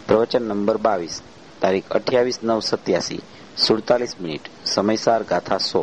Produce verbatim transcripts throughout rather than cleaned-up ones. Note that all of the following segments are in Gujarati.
પ્રવચન નંબર બાવીસ, તારીખ અઠ્યાવીસ નવ સત્યાસી, સુડતાલીસ મિનિટ. સમયસાર ગાથા સો.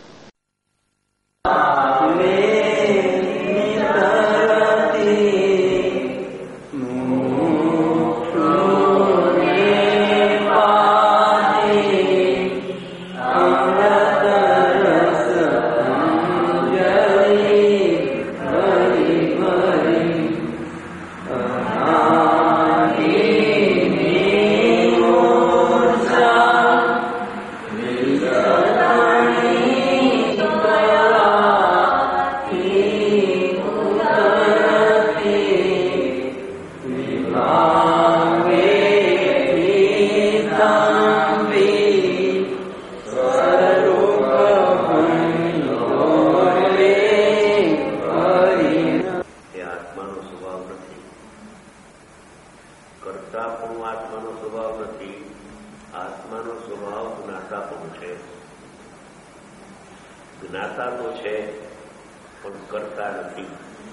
જ્ઞાતા તો છે પણ કરતા નથી.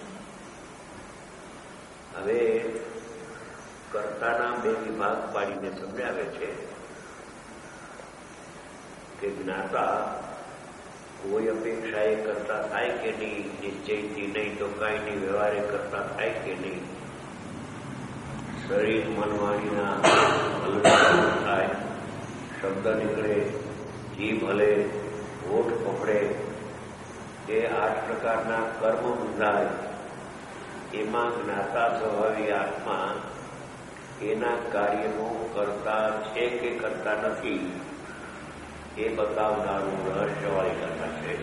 હવે કર્તાના બે વિભાગ પાડીને સમજાવે છે કે જ્ઞાતા કોઈ અપેક્ષાએ કરતા થાય કે નહીં, નિશ્ચયથી નહીં તો કાંઈ નહીં, વ્યવહારે કરતા થાય કે નહીં, શરીર મન વાણીના હલન થાય, શબ્દ નીકળે, જીભ હલે, હોઠ પકડે, એ આઠ પ્રકારના કર્મ બંધાય. એમાં જ્ઞાતા સ્વભાવી આત્મા એના કાર્યનું કરતા છે કે કરતા નથી એ બતાવનારું રહસ્યવાળી ગાથા છે.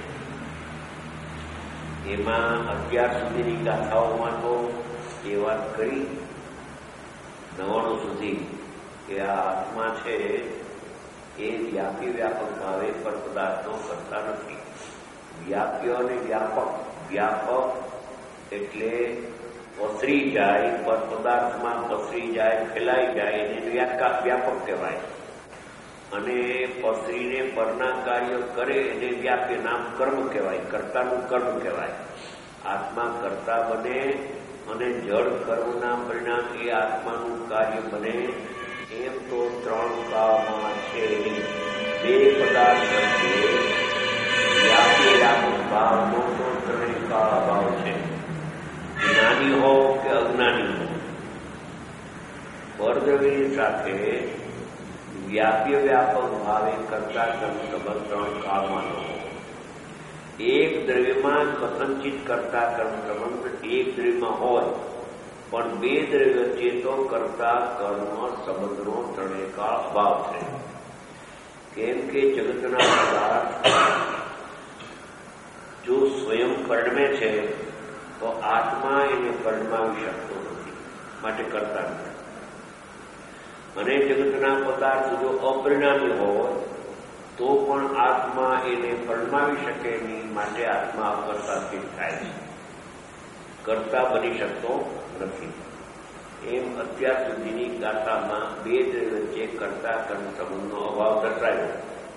એમાં અત્યાર સુધીની ગાથાઓમાં તો એ વાત કરી નવાણું સુધી કે આ આત્મા છે એ વ્યાપી વ્યાપક ભાવે પર પદાર્થો કરતા નથી. વ્યાપ્ય અને વ્યાપક, વ્યાપક એટલે પસરી જાય, પર પદાર્થમાં પસરી જાય, ફેલાઈ જાય, એને વ્યાપક કહેવાય. અને પસરીને પરના કાર્ય કરે એને વ્યાપ્ય નામ કર્મ કહેવાય, કર્તાનું કર્મ કહેવાય. આત્મા કરતા બને અને જળ કર્મના પરિણામ એ આત્માનું કાર્ય બને. એમ તો ત્રણ કાળમાં છે. બે પદાર્થ વચ્ચે વ્યાપી વ્યાપક ભાવનો તો ત્રણેય કાળ ભાવ છે. જ્ઞાની હો કે અજ્ઞાની હો, પરદ્રવ્યની સાથે વ્યાપ્ય વ્યાપક ભાવે કરતા કર્મ સંબંધ ત્રણ કાળમાં હો. એક દ્રવ્યમાં કથનચિત કરતા કર્મ સંબંધ એક દ્રવ્યમાં હોય, પણ બે દ્રવ્ય વચ્ચે તો કરતા કર્મ સંબંધનો ત્રણેય કાળ અભાવ છે. કેમ કે જગતના પદાર્થ જો સ્વયં પરિણમે છે તો આત્મા એને પરિણમાવી શકતો નથી, માટે કરતા નથી. અને જગતના પદાર્થ જો અપરિણામી હોય તો પણ આત્મા એને પરિણમાવી શકે નહીં, માટે આત્મા અકર્તાથી થાય છે, કરતા બની શકતો નથી. એમ અત્યાર સુધીની ગાથામાં બે દ્રવ્ય વચ્ચે કરતા કર્મ સંબંધનો અભાવ દર્શાવ્યો.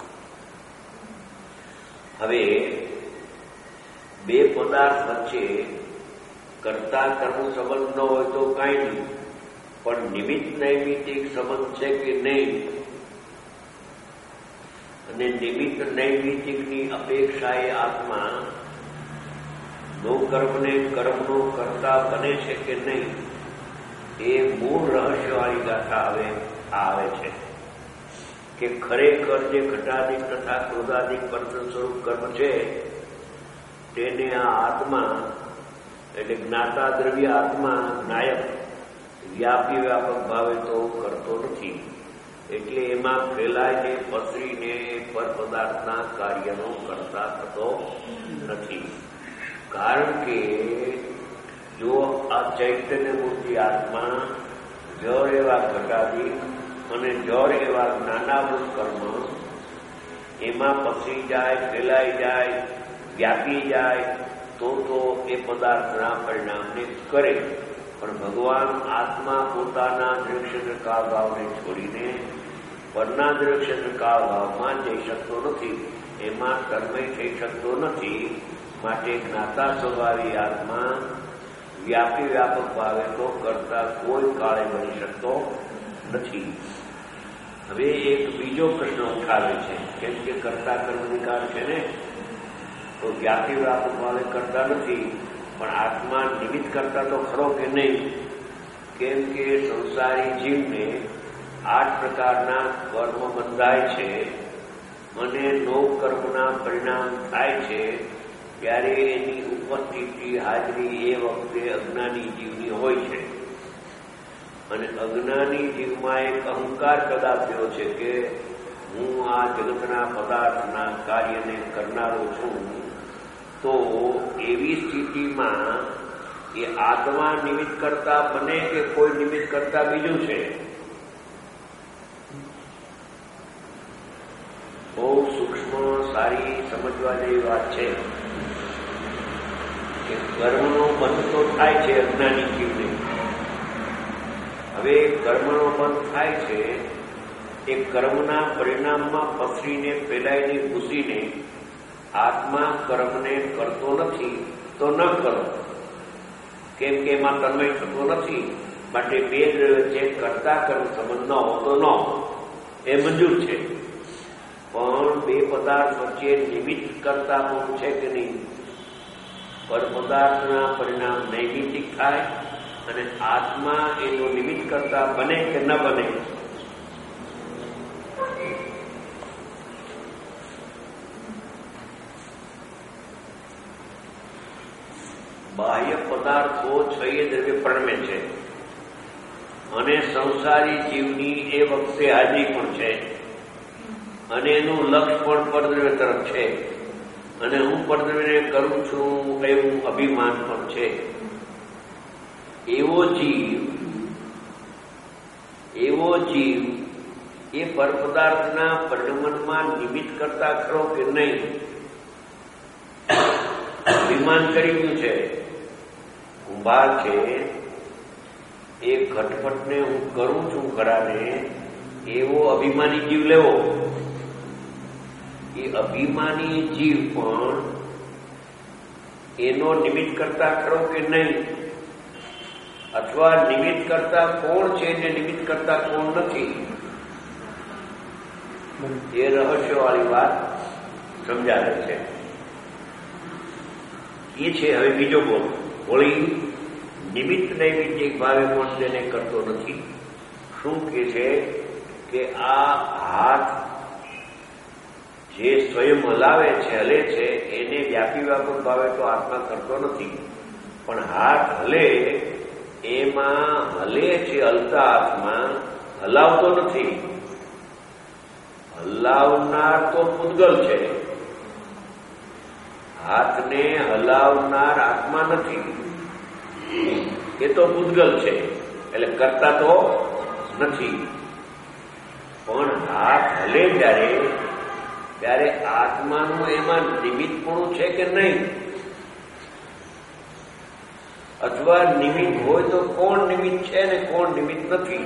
હવે બે પદાર્થ વચ્ચે કરતા કર્મ સંબંધ ન હોય તો કાંઈ નહીં, પણ નિમિત્ત નૈમિત્તિક સંબંધ છે કે નહીં, અને નિમિત્ત નૈમિત્તિકની અપેક્ષાએ આત્મા નો કર્મને કર્મનો કરતા બને છે કે નહીં, એ મૂળ રહસ્યવાળી ગાથા હવે આવે છે. કે ખરેખર જે ઘટાદિક તથા ક્રોધાદિક પંચ સ્વરૂપ કર્મ છે તેને આ આત્મા એટલે જ્ઞાતા દ્રવ્ય આત્મા નાયક વ્યાપી વ્યાપક ભાવે તો કરતો નથી. એટલે એમાં ફેલાઈને પસરીને પર પદાર્થના કાર્યનો કરતા થતો નથી. કારણ કે જો આ ચૈતન્ય મૂર્તિ આત્મા જળ એવા ઘટાદિક અને જળ એવા જ્ઞાનાવૃત કર્મ એમાં પસરી જાય, ફેલાઈ જાય, વ્યાપી જાય તો તો એ પદાર્થના પરિણામને કરે. પણ ભગવાન આત્મા પોતાના દ્રશ્ય કાળ ભાવને છોડીને પરના દ્રશ્ય કાળ ભાવમાં જઈ શકતો નથી, એમાં તન્મય થઈ શકતો નથી. માટે જ્ઞાતા સ્વભાવી આત્મા વ્યાપી વ્યાપક ભાવે તો કરતા કોઈ કાળે બની શકતો નથી. હવે એક બીજો પ્રશ્ન ઉઠાવે છે, કેમ કે કરતા કર્મનિકાર છે ને, તો વ્યાપી વ્યાપક ભાવે કરતા નથી, પણ આત્મા નિમિત્ત કરતા તો ખરો કે નહીં? કેમ કે સંસારી જીવને આઠ પ્રકારના કર્મ બંધાય છે અને નવ કર્મના પરિણામ થાય છે, ત્યારે એની ઉપસ્થિતિ હાજરી એ વખતે અજ્ઞાની જીવની હોય છે. અને અજ્ઞાની જીવમાં એક અહંકાર કદાપ્યો છે કે હું આ જગતના પદાર્થના કાર્યને કરનારો છું. તો એવી સ્થિતિમાં એ આત્મા નિમિત્ત કરતા બને કે કોઈ નિમિત્ત કરતા બીજું છે? બહુ સૂક્ષ્મ સારી સમજવા જેવી વાત છે કે કર્મનો બંધ તો થાય છે અજ્ઞાની જીવને. હવે કર્મનો બંધ થાય છે, એ કર્મના પરિણામમાં પસરીને ફેલાઈને ઘૂસીને આત્મા કર્મને કરતો નથી તો ન કરો, કેમ કે એમાં તન્મય થતો નથી. માટે બે વચ્ચે કરતા કર્મ સંબંધ ન હોતો ન એ મંજૂર છે. પણ બે પદાર્થ વચ્ચે નિમિત્ત કરતા પણ છે કે નહીં? પર પદાર્થના પરિણામ નૈમિતિક થાય અને આત્મા એનો નિમિત્ત કરતા બને કે ન બને? બાહ્ય પદાર્થો છ એ દ્રવ્ય પરમે છે અને સંસારી જીવની એ વખતે હાજરી પણ છે અને એનું લક્ષ પણ પરદ્રવ્ય તરફ છે અને હું પરદ્રવ્યને કરું છું એવું અભિમાન પણ છે. એવો જીવ એવો જીવ એ પરપદાર્થના પરિણમનમાં નિમિત્ત કરતા ખરો કે નહીં? અભિમાન કરી ગયું છે. કુંભાર છે, એ ઘટપટને હું કરું છું ખરાને, એવો અભિમાની જીવ લેવો. એ અભિમાની જીવ પણ એનો નિમિત્ત કરતા ખરો કે નહીં? અથવા નિમિત્ત કરતા કોણ છે ને નિમિત્ત કરતા કોણ નથી? એ રહસ્યવાળી વાત સમજાવે છે. એ છે હવે બીજો બોલ. વળી નિમિત્ત નૈમિત્તિક ભાવે પણ તેને કરતો નથી. શું કે છે કે આ હાથ જે સ્વયં હલાવે છે, હલે છે, એને વ્યાપી વ્યાપક ભાવે તો આત્મા કરતો નથી. પણ હાથ હલે એમાં હલે છે, હલતા હાથમાં હલાવતો નથી. હલાવનાર તો પૂતગલ છે, હાથને હલાવનાર આત્મા નથી. એ તો પૂતગલ છે, એટલે કરતા તો નથી. પણ હાથ હલે જ્યારે ત્યારે આત્માનું એમાં નિમિત્તપણું છે કે નહીં? અથવા નિમિત્ત હોય તો કોણ નિમિત્ત છે ને કોણ નિમિત્ત નથી?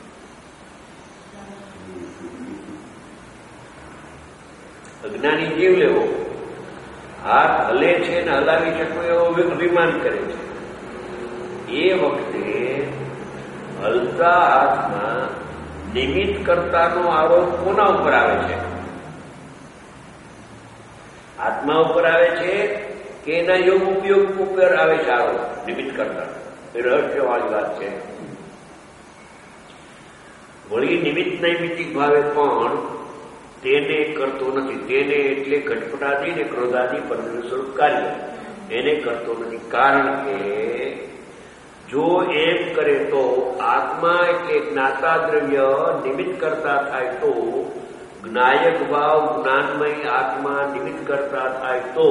અજ્ઞાની જીવ લેવો, હાથ હલે છે ને હલાવી શકો એવો અભિમાન કરે છે. એ વખતે હલતા હાથમાં નિમિત્ત કરતાનો આરોપ કોના ઉપર આવે છે? આત્મા ઉપર આવે છે કે એના યોગ ઉપયોગ ઉપર આવે છે આરોપ? નિમિત્ત કરતા. એ રહસ્યવાળી વાત છે. વળી નિમિત્ત નૈમિત્તિક ભાવે પણ તેને કરતો નથી. તેને એટલે ઘટપટાદી ને ક્રોધાદી પરદ્રવ્ય સ્વરૂપ કાર્ય એને કરતો નથી. કારણ કે જો એમ કરે તો આત્મા એટલે જ્ઞાતા દ્રવ્ય નિમિત્ત કરતા થાય તો જ્ઞાયક ભાવ જ્ઞાનમય આત્મા નિમિત્ત કરતા થાય તો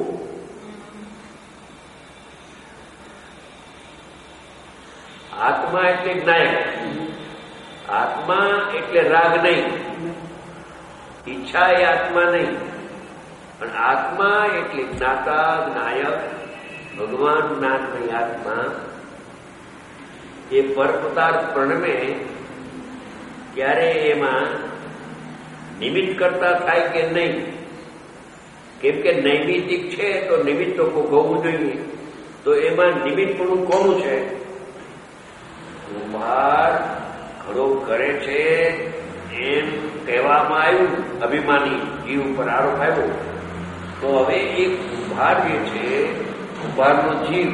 આત્મા એટલે જ્ઞાયક, આત્મા એટલે રાગ નહીં, ઈચ્છા એ આત્મા નહીં, પણ આત્મા એટલે જ્ઞાતા જ્ઞાયક ભગવાન જ્ઞાનમય આત્મા એ પરપદાર્થ પ્રણમે ત્યારે એમાં નિમિત્ત કરતા થાય કે નહીં? કેમ કે નૈમિતિક છે તો નિમિત્ત તો કોક હોવું જોઈએ. તો એમાં નિમિત્તપણું કોનું છે? કુંભાર ઘડો કરે છે એમ કહેવામાં આવ્યું, અભિમાની જીવ ઉપર આરોપ આવ્યો. તો હવે એ કુંભાર જે છે, કુંભારનો જીવ,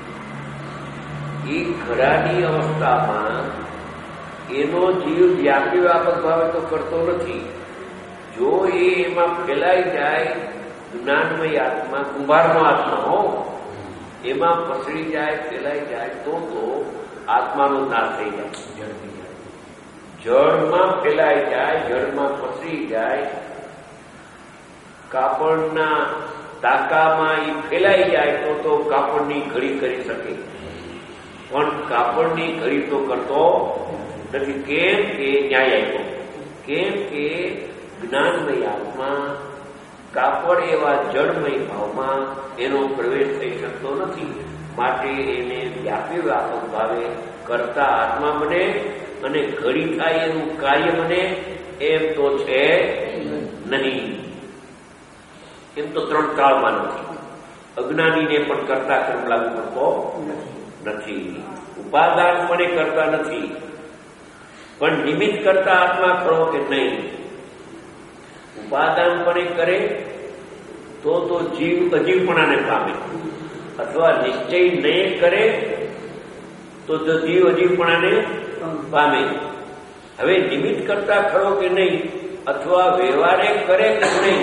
એ ઘડાની અવસ્થામાં એનો જીવ વ્યાપી વ્યાપક ભાવે તો કરતો નથી. જો એ એમાં ફેલાઈ જાય, જ્ઞાનમય આત્મા, કુંભારનો આત્મા હો, એમાં પસરી જાય, ફેલાઈ જાય, તો તો આત્માનો નાશ થઈ જાય. જળમાં ફેલાઈ જાય, જળમાં પસરી જાય, કાપડના ટાંકામાં એ ફેલાઈ જાય તો તો કાપડની ઘડી કરી શકે, પણ કાપડની ઘડી તો કરતો નથી. કેમ કે ન્યાય આપ્યો, કેમ કે જ્ઞાનમય આત્મા કાપડ એવા જળમય ભાવમાં એનો પ્રવેશ થઈ શકતો નથી. માટે એને વ્યાપી વ્યાપક ભાવે કરતા આત્મા બને અને ઘડી થાય એનું કાર્ય બને એમ તો છે નહીં. એમ તો ત્રણ કાળમાં નથી. અજ્ઞાનીને પણ કરતા કર્મ લાગુ પડતો નથી, ઉપાદાન પણ કરતા નથી, પણ નિમિત્ત કરતા આત્મા ખરો કે નહીં? ઉપાદાન પણ કરે તો તો જીવ અજીવપણાને પામે, અથવા નિશ્ચય નહીં કરે તો જીવ અજીવપણાને પામે. હવે નિમિત્ત કરતા ખરો કે નહીં, અથવા વ્યવહારે કરે કે નહીં?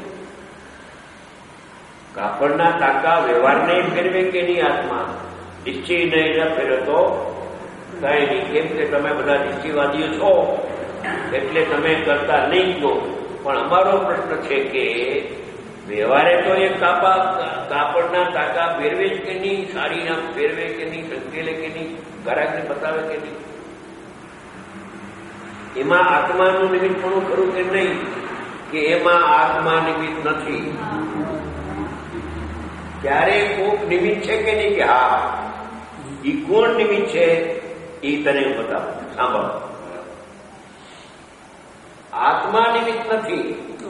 કાપડના ટાંકા વ્યવહારને ફેરવે કે નહીં આત્મા? નિશ્ચય નહીં ન ફેરવે તો કઈ નહીં. કેમ કે તમે બધા નિશ્ચયવાદીઓ છો એટલે તમે કરતા નહીં કહો. પણ અમારો પ્રશ્ન છે કે વ્યવહારે તો એ કાપા કાપડના ટાંકા ફેરવે જ કે નહીં? સાડી આમ ફેરવે કે નહીં? સંકેલે કે નહીં? ગ્રાહકને બતાવે કે નહીં? એમાં આત્માનું નિમિત્ત પણ ખરું કે નહીં? કે એમાં આત્મા નિમિત્ત નથી? ત્યારે કોક નિમિત્ત છે કે નહીં? કે હા, એ કોણ નિમિત્ત છે એ તને બતાવો, સાંભળો. આત્મા નિમિત્ત નથી,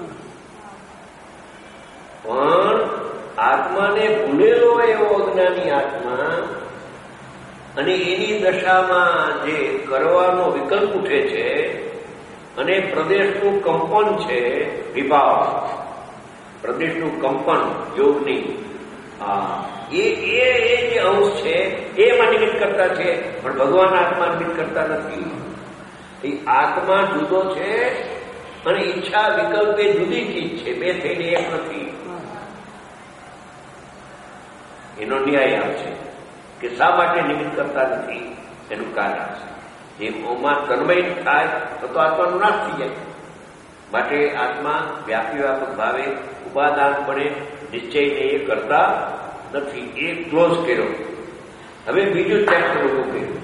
પણ આત્માને ભૂલેલો એવો અજ્ઞાની આત્મા અને એની દશામાં જે કરવાનો વિકલ્પ ઉઠે છે અને પ્રદેશનું કંપન છે, વિભાવ, પ્રદેશનું કંપન યોગની, એ એ જે અંશ છે એમાં નિમિત્ત કરતા છે. પણ ભગવાન આત્મા નિમિત્ત કરતા નથી. એ આત્મા જુદો છે અને ઈચ્છા વિકલ્પ એ જુદી ચીજ છે, બે થઈને એક નથી. એનો ન્યાય આવશે કે શા માટે નિમિત્ત કરતા નથી. એનું કારણ છે જેમ ઓમાં તન્મય થાય તો આત્માનો નાશ થઈ જાય. માટે આત્મા વ્યાપી વ્યાપક ભાવે ઉપાદાનપણે નિશ્ચયને એ કરતા નથી. એ ક્લોઝ કર્યો. હવે બીજું ચેપ્ટર ઉભું કર્યું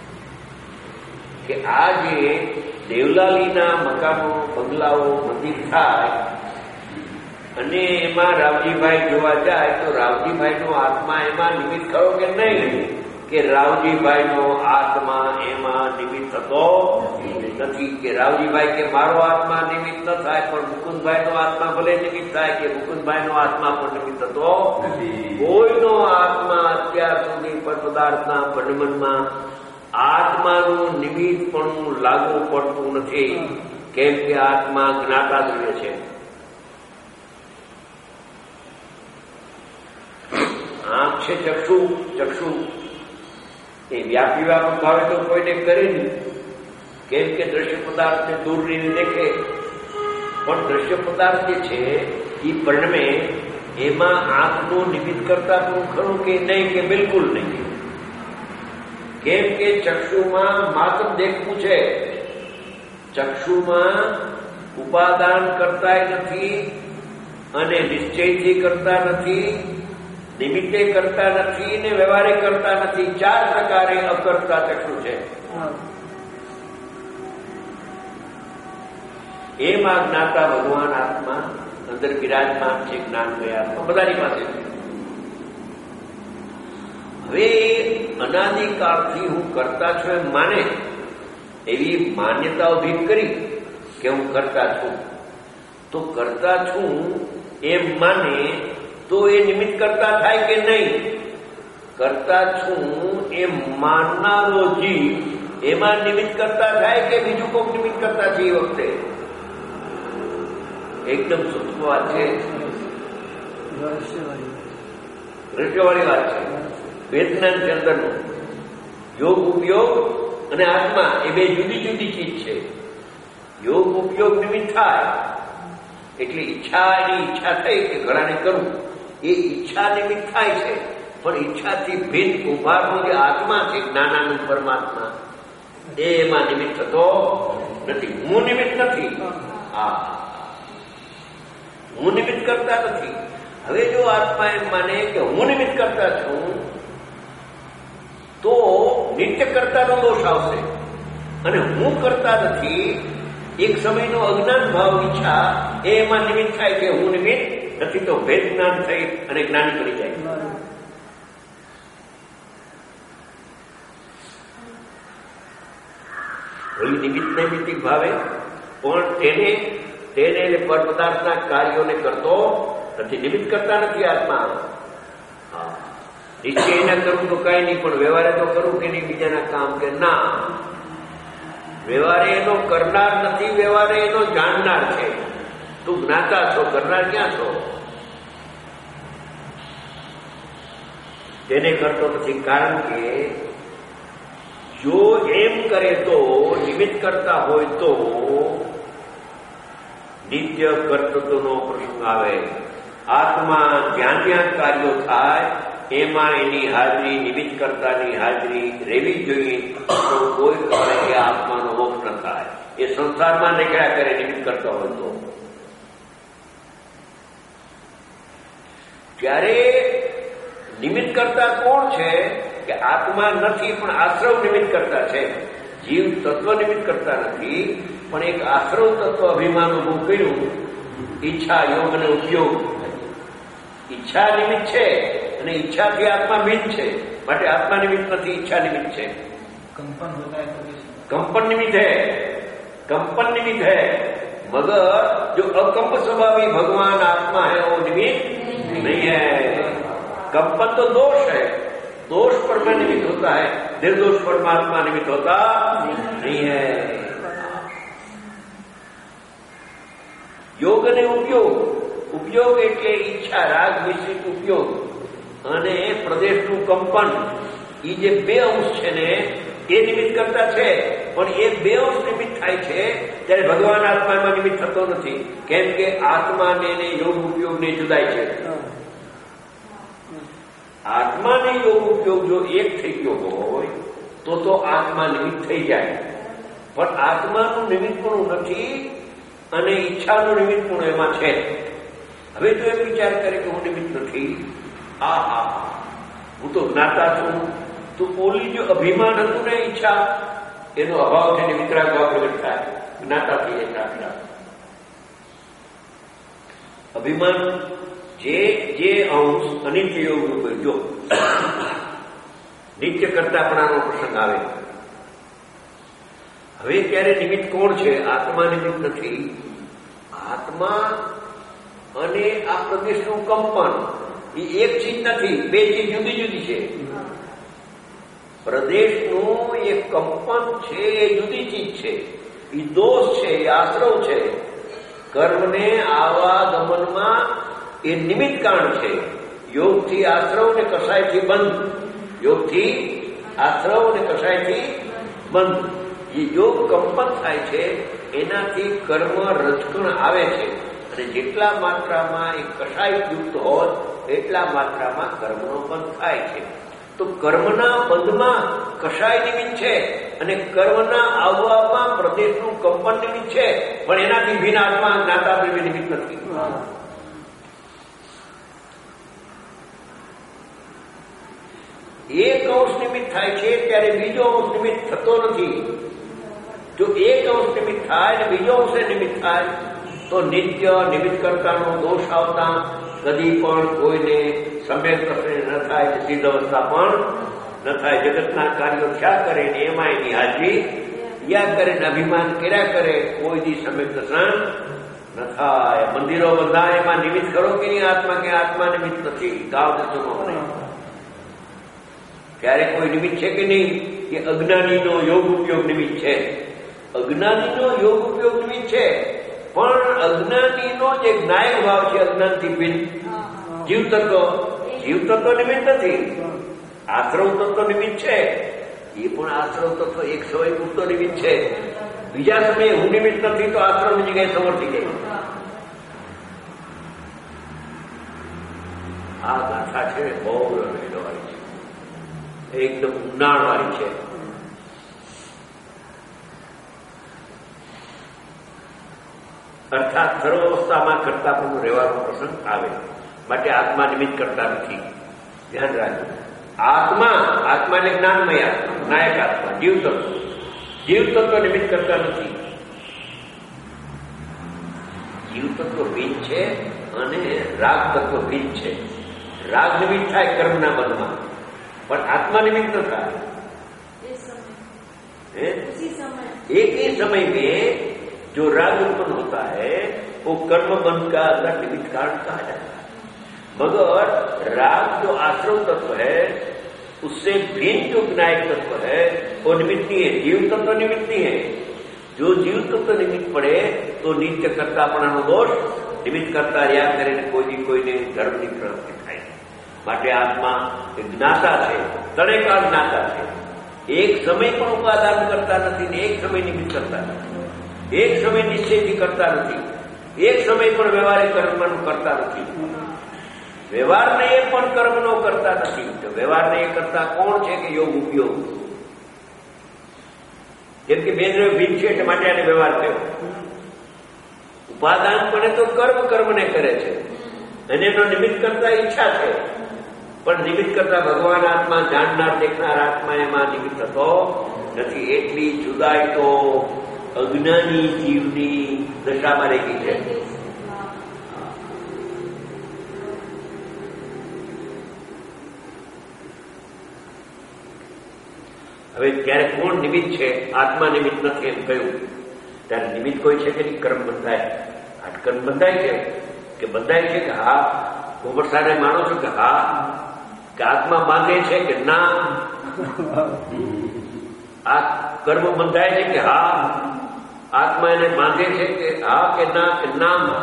કે આ જે દેવલાલીના મકાનો, બંગલાઓ, મંદિર થાય અને એમાં રાવજીભાઈ જોવા જાય તો રાવજીભાઈનો આત્મા એમાં નિમિત્ત ખરો કે નહીં? કે રાવજીભાઈનો આત્મા એમાં નિમિત્ત થતો નથી. કે રાવજીભાઈ કે મારો આત્મા નિમિત્ત ન થાય, પણ મુકુંદભાઈનો આત્મા ભલે નિમિત્ત થાય, કે મુકુંદભાઈનો આત્મા પણ નિમિત્ત થતો કોઈનો આત્મા અત્યાર સુધી પર પદાર્થના બંધનમાં આત્માનું નિમિત્ત પણ લાગુ પડતું નથી. કેમ કે આત્મા જ્ઞાતા દ્રવ્ય છે. આંખ છે ચક્ષુ, ચક્ષુ એ વ્યાપી વ્યાપક ભાવે તો કોઈને કરે નહીં. કેમ કે દ્રશ્ય પદાર્થને દૂર રહીને દેખે, પણ દ્રશ્ય પદાર્થ જે છે એ પરિણમે એમાં આંખનું નિમિત્ત કરતા પણ ખરું કે નહીં? કે બિલકુલ નહીં. કેમ કે ચક્ષુમાં માત્ર દેખવું છે, ચક્ષુમાં ઉપાદાન કરતા નથી અને નિશ્ચયથી કરતા નથી, નિમિત્તે કરતા નથી ને વ્યવહારે કરતા નથી. ચાર પ્રકારે અકર્તા ચક્ષુ છે. એમાં જ્ઞાતા ભગવાન આત્મા અંદર વિરાજમાન છે. જ્ઞાનમય આત્મા બધાની પાસે છે. હવે અનાદિકાળથી હું કરતા છું એમ માને, એવી માન્યતા ઉભી કરી કે હું કરતા છું, તો કરતા છું એમ માને તો એ નિમિત્ત કરતા થાય કે નહીં? કરતા છું એ માનનારો જીવ એમાં નિમિત્ત કરતા થાય કે બીજું કોઈક નિમિત્ત કરતા છે? એ વખતે એકદમ સૂક્ષ્મ વાત છે, રહસ્યવાળી વાત છે. વેદના છે અંદરનું. યોગ ઉપયોગ અને આત્મા એ બે જુદી જુદી ચીજ છે. યોગ ઉપયોગ નિમિત્ત થાય એટલે ઈચ્છા એની ઈચ્છા થઈ કે ઘણાને કરવું, એ ઈચ્છા નિમિત્ત થાય છે. પણ ઈચ્છાથી ભિન્ન ઉભારનો જે આત્મા છે, જ્ઞાનાનંદ પરમાત્મા, એ એમાં નિમિત્ત થતો નથી. હું નિમિત્ત નથી. આ હું નિમિત્ત કરતા નથી. હવે જો આત્મા એમ માને કે હું નિમિત્ત કરતા છું તો નિત્ય કરતાનો દોષ આવશે. અને હું કરતા નથી, એક સમયનો અજ્ઞાન ભાવ ઈચ્છા એમાં નિમિત્ત થાય કે હું નિમિત્ત નથી, તો ભેદ જ્ઞાન થઈ અને જ્ઞાની બની જાય. નિમિત્ત નૈમિત્તિક ભાવે પણ તેને તેને પર પદાર્થના કાર્યોને કરતો નથી, નિમિત્ત કરતા નથી આત્મા. નિશ્ચય એના કરું તો કઈ નહીં, પણ વ્યવહારે તો કરું કે નહીં બીજાના કામ કે ના? વ્યવહારે એનો કરનાર નથી, વ્યવહારે એનો જાણનાર છે. તું જ્ઞાતા છો, કરનાર ક્યાં છો? તેને કરતો નથી. કારણ કે જો એમ કરે તો નિમિત્ત કરતા હોય તો નિત્ય કર્તૃત્વનો પ્રસંગ આવે. આત્મા જ્યાં જ્યાં કાર્યો થાય એમાં એની હાજરી, નિમિત્ત કરતાની હાજરી રહેવી જોઈએ. તો કોઈ કરે કે આત્માનો મોક્ષ ન થાય. એ સંસારમાં નીકળ્યા કરે નિમિત્ત કરતા હોય તો. ત્યારે નિમિત્ત કરતા કોણ છે? કે આત્મા નથી, પણ આશ્રવ નિમિત્ત કરતા છે. જીવ તત્વ નિમિત્ત કરતા નથી, પણ એક આશ્રવ તત્વ અભિમાન ઉભું કર્યું. ઈચ્છા, યોગ અને ઉપયોગ. ઈચ્છા નિમિત્ત છે અને ઈચ્છાથી આત્મા ભિન્ન છે, માટે આત્મા નિમિત્ત નથી, ઈચ્છા નિમિત્ત છે. कंपन होता है तो कंपन निमित्त है, कंपन निमित्त है, मगर जो अकंप स्वभावी भगवान आत्मा है वो निमित्त नहीं है. कंपन तो दोष है, दोष पर में निमित्त होता है, निर्दोष परमात्मा निमित्त होता नहीं है. યોગ અને ઉપયોગ. ઉપયોગ એટલે ઈચ્છા, રાગ મિશ્રિત ઉપયોગ અને પ્રદેશનું કંપન. એ જે બે અંશ છે ને એ નિમિત્ત કરતા છે, પણ એ બે અંશ નિમિત્ત થાય છે ત્યારે ભગવાન આત્મામાં નિમિત્ત થતો નથી. કેમ કે આત્માને ને યોગ ઉપયોગને જુદાય છે. આત્માને યોગ ઉપયોગ જો એક થઈ ગયો હોય તો તો આત્મા નિમિત્ત થઈ જાય. પણ આત્માનું નિમિત્તપણું નથી અને ઈચ્છાનું નિમિત્તપણું એમાં છે. હવે જો એમ વિચાર કરે કે હું નિમિત્ત નથી, આ હા હું તો જ્ઞાતા છું, તો ઓલી જો અભિમાન હતું ને ઈચ્છા, એનો અભાવ થઈને વિતરાગ ભાવ પ્રગટ થાય. જ્ઞાતા થઈ જાય. અભિમાન જે જે અંશ અનિત્ય યોગ રૂપે, જો નિત્ય કરતાપણાનો પ્રસંગ આવે, હવે ત્યારે નિમિત્ત કોણ છે? આત્મા નિમિત્ત નથી. આત્મા અને આ પ્રદેશનું કંપન એ એક ચીજ નથી, બે ચીજ જુદી જુદી છે. પ્રદેશનું એક કંપન છે એ જુદી ચીજ છે, એ દોષ છે, એ આશ્રવ છે. કર્મને આવાગમનમાં એ નિમિત્ત કારણ છે. યોગથી આશ્રવ ને કસાયથી બંધ, યોગથી આશ્રવ ને કસાયથી બંધ. એ યોગ કંપન થાય છે, એનાથી કર્મ રજકણ આવે છે. અને જેટલા માત્રામાં એ કષાય યુક્ત હોત એટલા માત્રામાં કર્મનો બંધ થાય છે. તો કર્મના બંધમાં કષાય નિમિત્ત છે અને કર્મના આવવામાં પ્રદેશનું કંપન નિમિત્ત છે, પણ એનાથી ભિન્ન આત્મા જ્ઞાતા પ્રેમી નિમિત્ત નથી. એક અંશ નિમિત્ત થાય છે ત્યારે બીજો અંશ નિમિત્ત થતો નથી. જો એક અંશ નિમિત્ત થાય અને બીજો અંશે નિમિત્ત થાય તો નિત્ય નિમિત્ત કરતાનો દોષ આવતા કદી પણ કોઈને સમ્યક દર્શન ન થાય, સિદ્ધ અવસ્થા પણ ન થાય. જગતના કાર્યો થયા કરે ને એમાં એની હાજરી યા કરે ને અભિમાન કર્યા કરે, કોઈ દી સમ્યક દર્શન ન થાય. મંદિરો બધા એમાં નિમિત્ત કરો કે નહીં આત્મા, કે આત્મા નિમિત્ત નથી. ગાવ દર્શનો મને ત્યારે કોઈ નિમિત્ત છે કે નહીં? કે અજ્ઞાનીનો યોગ ઉપયોગ નિમિત્ત છે. અજ્ઞાનીનો યોગ ઉપયોગ નિમિત્ત છે, પણ અજ્ઞાનીનો જે જ્ઞાયક ભાવ છે અજ્ઞાનથી ભિન્ન જીવ તત્વ, જીવ તત્વ નિમિત્ત નથી, આશ્રવ તત્વ નિમિત્ત છે. એ પણ આશ્રવ તત્વ એક સમય પૂરતો નિમિત્ત છે. બીજા સમયે હું નિમિત્ત નથી તો આશ્રવની જગ્યાએ સમર્થી ગઈ. આ ગાથા છે બહુ રડવાળી છે, એકદમ ઊંડાણવાળી છે. અર્થાત સર્વ અવસ્થામાં કરતા પણ રહેવાનો પ્રસંગ આવે, માટે આત્મા નિમિત્ત કરતા નથી. ધ્યાન રાખજો. આત્મા આત્મા એટલે જ્ઞાનમય આત્મા, નાયક આત્મા, જીવ તત્વ, જીવ તત્વ નિમિત્ત કરતા નથી. જીવ તત્વ ભિન્ન છે અને રાગ તત્વ ભિન્ન છે. રાગ નિમિત્ત થાય કર્મના બંધમાં, પણ આत्मा निमित्त था. एक ही समय में जो राग उत्पन्न होता है वो कर्म बंध का अंदर निमित्त कारण कहा जाता है. मगर राग जो आश्रव तत्व है उससे भिन्न जो विनायक तत्व है वो निमित्त नहीं है, जीव तत्व निमित्त नहीं है. जो जीव तत्व निमित्त पड़े तो नित्य करतापણાનો દોષ નિમિત્ત કરતા રહ્યા કરીને કોઈ કોઈને ધર્મની પ્રાપ્તિ થાય. માટે આત્મા જ્ઞાતા છે, ત્રણેયકાળ જ્ઞાતા છે. એક સમય પણ ઉપાદાન કરતા નથી ને એક સમય નિમિત્ત કરતા નથી, એક સમય નિશ્ચયથી કરતા નથી, એક સમય પણ વ્યવહારિક કર્મનું કરતા નથી. વ્યવહારને એ પણ કર્મનો કરતા નથી. તો વ્યવહારને એ કરતા કોણ છે? કે યોગ ઉપયોગ. જેમ કે બેન્દ્ર ભીન છે એટલે માટે આને વ્યવહાર થયો. ઉપાદાન પણ તો કર્મ કર્મને કરે છે અને એનો નિમિત્ત કરતા ઈચ્છા છે, પણ નિમિત્ત કરતા ભગવાન આત્મા, જાણનાર દેખનાર આત્મા એમાં નિમિત્ત થતો નથી. એટલી જુદાઈ તો અજ્ઞાની જીવની દશામાં રહી ગઈ છે. હવે ત્યારે કોણ નિમિત્ત છે? આત્મા નિમિત્ત નથી એમ કહ્યું. ત્યારે નિમિત્ત કોઈ છે કે નહીં? કર્મ બંધાય. આ કર્મ બંધાય છે કે બંધાય છે કે હા? ગોબરસાને માનો છો કે હા? કે આત્મા બાંધે છે કે ના? આ કર્મ બંધાય છે કે હા? આત્મા એને બાંધે છે કે હા કે ના? કે ના?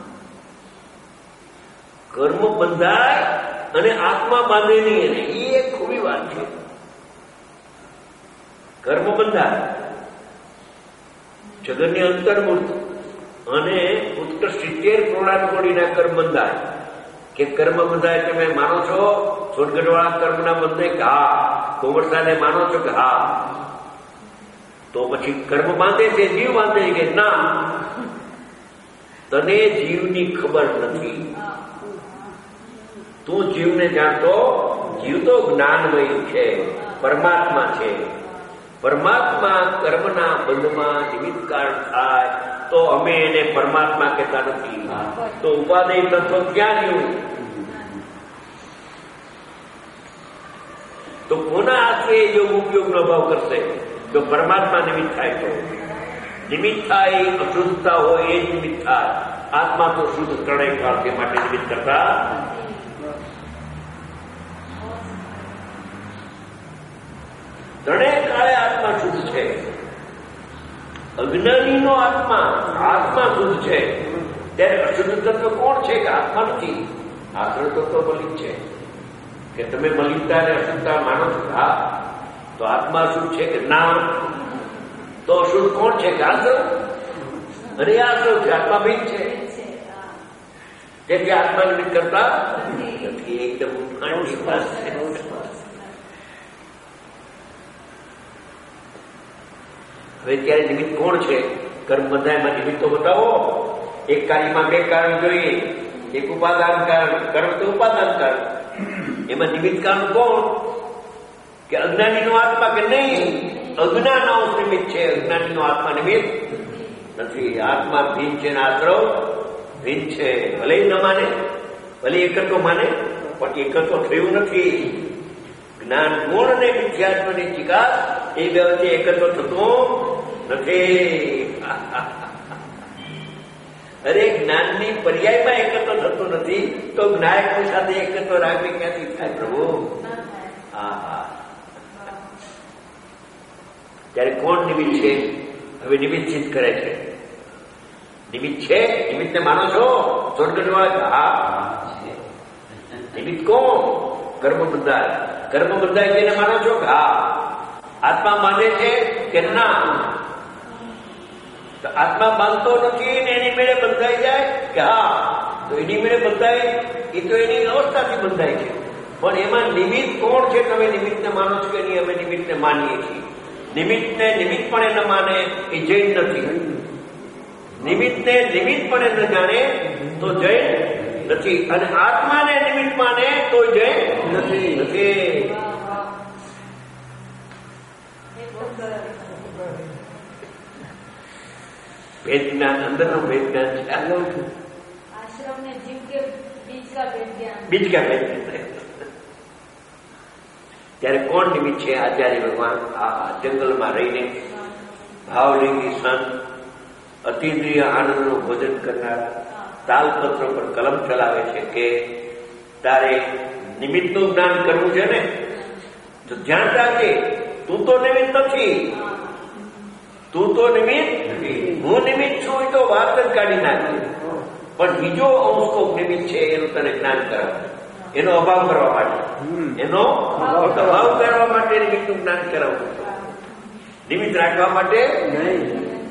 કર્મ બંધાય અને આત્મા બાંધે નહીં, એને એ એક ખૂબી વાત છે. કર્મ બંધાય જગતની અંતર્મૂર્ત અને ઉત્કૃષ્ટ સિત્તેર કરોડ કોડીના કર્મ બંધાય. કે કર્મ બંધાય તમે માનો છો? સોનગઢવાળા કર્મના બંધે કે હા? કોમરસાને માનો છો કે હા? તો પછી કર્મ બાંધે છે, જીવ બાંધે છે કે ના? તને જીવની ખબર નથી. તું જીવને જાણતો. જીવ તો જ્ઞાનમય છે, પરમાત્મા છે. પરમાત્મા કર્મના બંધમાં નિમિત્ત કારણ થાય તો અમે એને પરમાત્મા કહેતા નથી. તો ઉપાદેય તત્વ ક્યાં ગયું? તો કોના આશ્રય યોગ ઉપયોગનો ભાવ કરશે? જો પરમાત્મા નિમિત્ત થાય તો. નિમિત્ત થાય અશુદ્ધતા હોય એ જ નિમિત્ત થાય. આત્મા તો શુદ્ધ ત્રણેય કાળ છે, માટે નિમિત્ત કરતા. ત્રણેય કાળે આત્મા શુદ્ધ છે. અજ્ઞાનીનો આત્મા આત્મા શુદ્ધ છે. ત્યારે અશુદ્ધ તત્વ કોણ છે? કે આત્મા નથી. આશ્રય તત્વ મલિન છે. કે તમે મલિનતા અને અશુદ્ધતા માનો છો? હા. તો આત્મા શુદ્ધ છે કે ના? તો અશુદ્ધ કોણ છે? કે આશ્રવ. અને આશ્રવ છે, આત્મા ભીન છે. તેથી આત્મા નિમિત્ત કરતા નથી. એકદમ ઊંડી વાત છે. હવે ત્યારે નિમિત્ત કોણ છે? કર્મ બંધાયમાં નિમિત્ત તો બતાવો. એક કાર્યમાં બે કારણ જોઈએ. એક ઉપાદાન કારણ, કર્મ તો ઉપાદાન કારણ. એમાં નિમિત્ત કારણ કોણ? કે અજ્ઞાનીનો આત્મા કે નહીં? અજ્ઞાન અંશ નિમિત્ત છે, અજ્ઞાનીનો આત્મા નિમિત્ત નથી. આત્મા ભીન છે ને આશ્રવ ભીન છે. ભલે ન માને, ભલે એકત્વ માને, પણ એકત્વ થયું નથી. જ્ઞાન ગુણ અને મિથ્યાત્વની ચિકાસ એ બે વચ્ચે એકત્વ થતું નથી. અરે જ્ઞાનની પર્યાયમાં એકત્વ થતું નથી તો જ્ઞાયકની સાથે એકત્વ રાખવી ક્યાંથી થાય પ્રભુ? હા હા ત્યારે કોણ નિમિત્ત છે? હવે નિમિત્ત સિદ્ધ કરે છે. નિમિત્ત છે? નિમિત્તને માનો છો? સ્વર્ગવાળા હા. નિમિત્ત કોણ? કર્મ બંધાય. કર્મ બંધાય તેને માનો છો કે હા? આત્મા માને છે કે ના? તો આત્મા બાંધતો નથી ને એની મેળે બંધાઈ જાય કે હા? તો એની મેળે બંધાય એ તો એની અવસ્થાથી બંધાય છે. પણ એમાં નિમિત્ત કોણ છે? તમે નિમિત્તને માનો છો કે નહીં? અમે નિમિત્તને માનીએ છીએ. નિમિત્તને નિમિત્તપણે ન માને એ જૈન નથી. નિમિત્તને નિમિત્તપણે ન જાણે તો જૈન નથી. અને આત્માને નિમિત્ત માને તો જૈન નથી નથી વેદ જ્ઞાન અંદરનું વેદ જ્ઞાન છે. आश्रम में जीव के बीच का वेद ज्ञान બીજ કા વેદ ત્યારે કોણ નિમિત્ત છે? આચાર્ય ભગવાન આ જંગલમાં રહીને ભાવલિંગી સંત અતિન્દ્રિય આનંદનું ભોજન કરનારા તાલપત્ર પર કલમ ચલાવે છે કે તારે નિમિત્તનું જ્ઞાન કરવું છે ને તો ધ્યાન રાખજે, તું તો નિમિત્ત નથી. તું તો નિમિત્ત હું નિમિત્ત છું એ તો વાત જ કાઢી નાખે. પણ બીજો અંશ નિમિત્ત છે એનું તને જ્ઞાન કરાવે, એનો અભાવ કરવા માટે, એનો અભાવ કરવા માટે નિમિત્તનું જ્ઞાન કરાવવું. નિમિત્ત રાખવા માટે નહીં.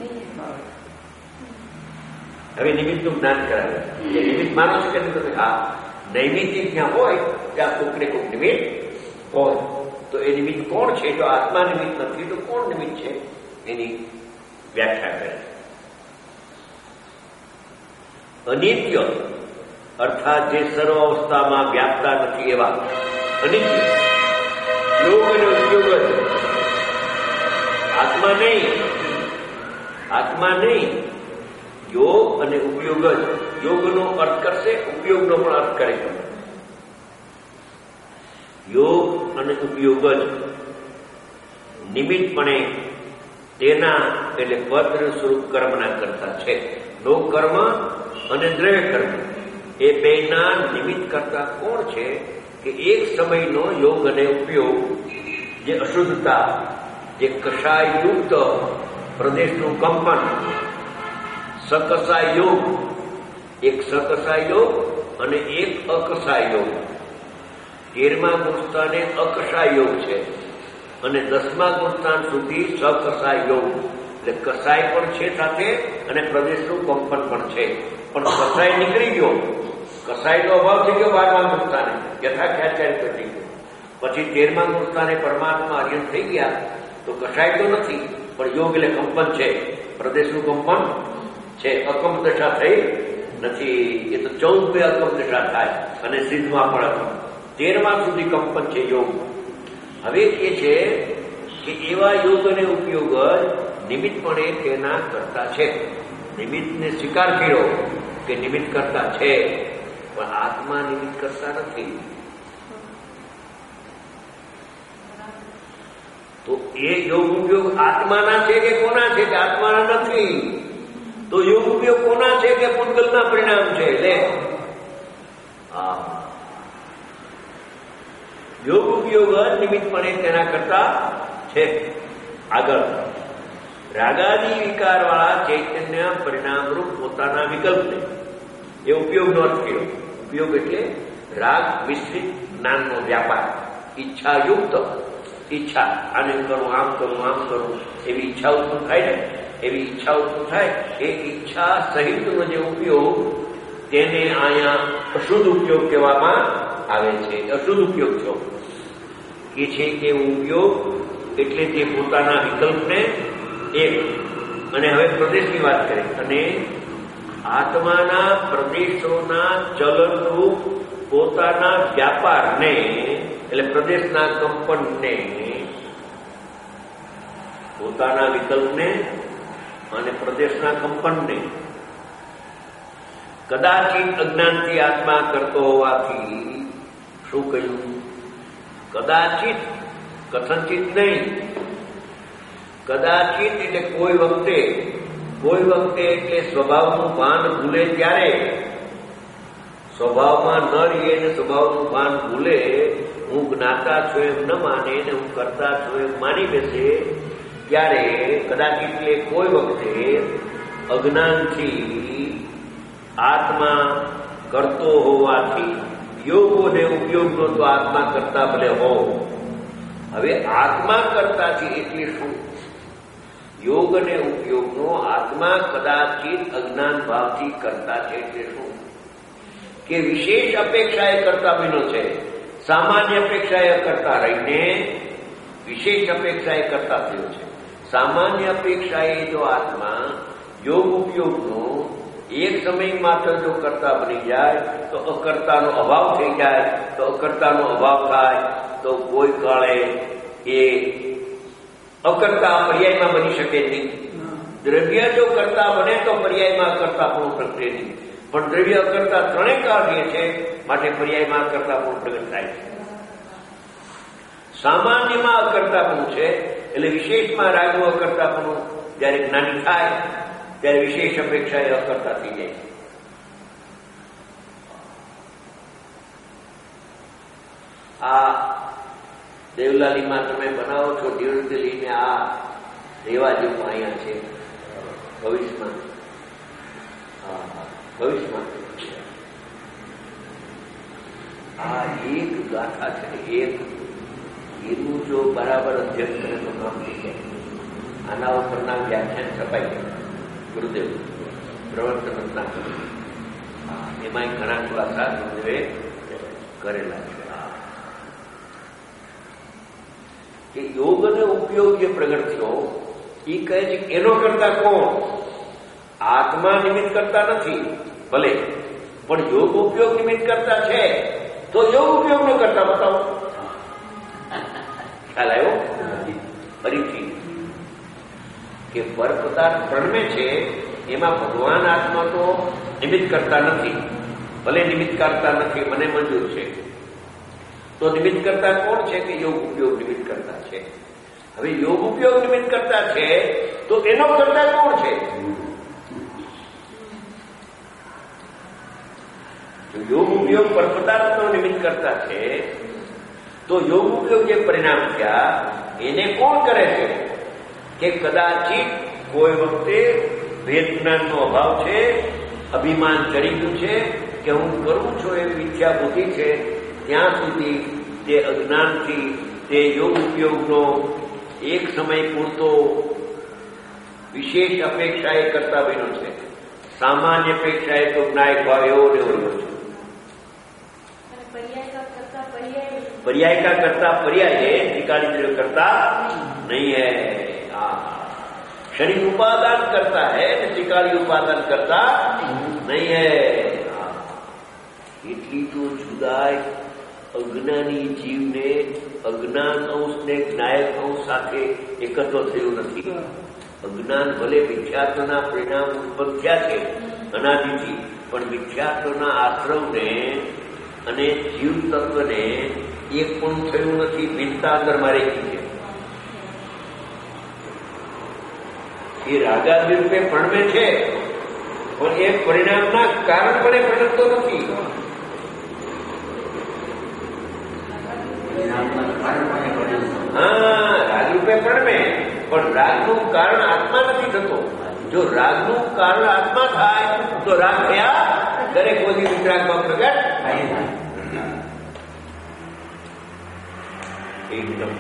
હવે નિમિત્તનું જ્ઞાન કરાવે. એ નિમિત્ત માનો છો કે તમે હા નૈમિત્તિક જ્યાં હોય ત્યાં કોક ને કોક નિમિત્ત હોય. તો એ નિમિત્ત કોણ છે? જો આત્મા નિમિત્ત નથી તો કોણ નિમિત્ત છે? એની વ્યાખ્યા કરે. અનિત્ય અર્થાત જે સર્વ અવસ્થામાં વ્યાપતા નથી એવા અનિત્ય યોગ અને ઉપયોગ જ. આત્મા નહીં, આત્મા નહીં, યોગ અને ઉપયોગ જ. યોગનો અર્થ કરશે, ઉપયોગનો પણ અર્થ કરે. યોગ અને ઉપયોગ જ નિમિત્તપણે તેના એટલે પદ સ્વરૂપ કર્મના કરતા છે. લોક કર્મ અને દ્રવ્ય કર્મ એ બેના નિમિત્ત કરતા કોણ છે? કે એક સમયનો યોગ અને ઉપયોગ, જે અશુદ્ધતા, જે કષાયયુક્ત પ્રદેશનું કંપન, સકસાય યોગ, એક સકસાય યોગ અને એક અકસાય યોગ. તેરમા ગુણસ્થાને અકસાય યોગ છે અને દસમા ગુણસ્થાન સુધી સકસાય યોગ. એટલે કસાય પણ છે સાથે અને પ્રદેશનું કંપન પણ છે. પણ કસાય નીકળી ગયો, કસાયનો અભાવ થઈ ગયો બારમા ગુણસ્થાને, યથાખ્યાચાર્ય થઈ ગયો. પછી તેરમા ગુણસ્થાને પરમાત્મા અર્યન થઈ ગયા તો કસાય તો નથી પણ યોગ એટલે કંપન છે, પ્રદેશનું કંપન છે. અકમ દશા થઈ નથી. એ તો ચૌદ બે અકમ દશા થાય અને સિદ્ધમાં પણ તેરમા સુધી કંપન છે યોગ. હવે એ છે કે એવા યોગ અને ઉપયોગ નિમિત્તપણે તેના કરતા છે. નિમિત્તને સ્વીકાર કર્યો કે નિમિત્ત કરતા છે, પણ આત્મા નિમિત્ત કરતા નથી. તો એ યોગ ઉપયોગ આત્માના છે કે કોના છે? કે આત્માના નથી. તો યોગ ઉપયોગ કોના છે? કે પૂતગલના પરિણામ છે. લે હા, યોગ ઉપયોગ નિમિત્તપણે તેના કરતા છે. આગળ રાગાદી વિકાર વાળા ચૈતન્ય પરિણામરૂપ પોતાના વિકલ્પને એ ઉપયોગનો અર્થ કર્યો. ઉપયોગ એટલે રાગ મિશ્રિત જ્ઞાનનો વ્યાપાર, ઈચ્છાયુક્ત ઈચ્છા, આને કરું, આમ કરું, આમ કરું, એવી ઈચ્છા ઉત્પન્ન થાય ને, એવી ઈચ્છા ઉત્પન્ન થાય. એ ઈચ્છા સહિતનો જે ઉપયોગ તેને અહીંયા અશુદ્ધ ઉપયોગ કહેવામાં આવે છે. અશુદ્ધ ઉપયોગ છો કે છે કે ઉપયોગ એટલે તે પોતાના વિકલ્પને એક. અને હવે પ્રદેશની વાત કરે અને આત્માના પ્રદેશોના ચલનરૂપ પોતાના વ્યાપારને એટલે પ્રદેશના કંપનને, પોતાના વિકલ્પને અને પ્રદેશના કંપનને કદાચિત અજ્ઞાનથી આત્મા કરતો હોવાથી શું કહ્યું? કદાચિત, કથનચિત નહીં. કદાચિત એટલે કોઈ વખતે, કોઈ વખતે એટલે સ્વભાવનું ભાન ભૂલે ત્યારે. સ્વભાવમાં ન રહીએ ને સ્વભાવનું ભાન ભૂલે, હું જ્ઞાતા છું એમ ન માને ને હું કરતા છું એમ માની બેસે ત્યારે કદાચિત એ કોઈ વખતે અજ્ઞાનથી આત્મા કરતો હોવાથી યોગોને ઉપયોગનો તો આત્મા કરતા ભલે હો. હવે આત્મા કરતા છે એટલે શું? યોગ અને ઉપયોગનો આત્મા કદાચિત અજ્ઞાન ભાવથી કરતા છે એટલે શું? કે વિશેષ અપેક્ષાએ કરતા બન્યો છે. સામાન્ય અપેક્ષાએ કરતા રહીને વિશેષ અપેક્ષાએ કરતા થયો છે. સામાન્ય અપેક્ષાએ જો આત્મા યોગ ઉપયોગનો એક સમય માત્ર જો કરતા બની જાય તો અકર્તાનો અભાવ થઈ જાય. તો અકર્તાનો અભાવ થાય તો કોઈ કાળે એ અકર્તા પર્યાયમાં બની શકે નહીં. દ્રવ્ય જો કરતા બને તો પર્યાયમાં અકર્તા પણ પ્રગટે નહીં. પણ દ્રવ્ય અકર્તા ત્રણેય કાર્ય છે, માટે પર્યાયમાં અકર્તા પણ પ્રગટ થાય છે. સામાન્યમાં અકર્તાપણું છે એટલે વિશેષમાં રાગનું અકર્તાપણું જયારે જ્ઞાની થાય ત્યારે વિશેષ અપેક્ષા એ અકર્તા થઈ જાય છે. આ દેવલાલીમાં તમે બનાવો છો નિવૃત્તિ લઈને આ રેવા જેવું અહીંયા છે. ભવિષ્યમાં ભવિષ્યમાં આ એક ગાથા છે ને, એક એનું જો બરાબર અધ્યયન કરે તો કામ થઈ જાય. આના ઉપરના વ્યાખ્યાન છપાઈ ગયા ગુરુદેવ પ્રવર્તનના એમાં ઘણા ખુલાસા ગુરુદેવે કરેલા છે. કે યોગ અને ઉપયોગ જે પ્રગટ થયો એ કહે છે એનો કરતા કોણ? આત્મા નિમિત્ત કરતા નથી ભલે, પણ યોગ ઉપયોગ નિમિત્ત કરતા છે. તો યોગ ઉપયોગ નો કરતા બતાવો. ખ્યાલ આવ્યો? ફરીથી કે પર પદાર્થ પ્રણમે છે એમાં ભગવાન આત્મા તો નિમિત્ત કરતા નથી. ભલે નિમિત્ત કરતા નથી, મને મંજૂર છે. તો નિમિત્ત કરતા કોણ છે? કે યોગ ઉપયોગ નિમિત્ત કરતા છે. હવે યોગ ઉપયોગ નિમિત્ત કરતા છે તો એનો કરતા કોણ છે? જો યોગ ઉપયોગ પર પદાર્થનો નિમિત્ત કરતા છે તો યોગ ઉપયોગ જે પરિણામ થયા એને કોણ કરે છે? કે કદાચિત કોઈ વખતે ભેદ જ્ઞાનનો અભાવ છે, અભિમાન ચડી ગયું છે કે હું કરું છું એવી મિથ્યા બુદ્ધિ છે, ત્યાં સુધી તે અજ્ઞાનથી તે યોગ ઉપયોગનો એક સમય પૂરતો વિશેષ અપેક્ષાએ કરતા બન્યો છે. સામાન્ય અપેક્ષાએ તો જ્ઞાયક ભાવ એવો ને એવો રહ્યો છે. पर्याय का करता पर्याय है, त्रिकाली द्रव्य करता नहीं है. शरीर उपादान करता है, त्रिकाली उपादान करता नहीं है. એટલી તો જુદાઈ અજ્ઞાની જીવને અજ્ઞાન અંશને જ્ઞાયક અંશ સાથે એકત્ર થયું નથી. અજ્ઞાન ભલે મિથ્યાત્વના પરિણામ ઉત્પન્ન થયા છે અનાદિથી, પણ મિથ્યાત્વના આશ્રમને અને જીવ તત્વને એક પણ થયું નથી. ભિન્નતા અંદર મારે છે. એ રાગાદિ રૂપે પ્રણમે છે પણ એ પરિણામના કારણપણે પ્રણમતો નથી. હા, રાગરૂપે પ્રણમે પણ રાગનું કારણ આત્મા નથી થતો. જો રાગનું કારણ આત્મા થાય તો રાગ થયા દરેક બધી વિતરાગમાં પ્રગટ થાય. એકદમ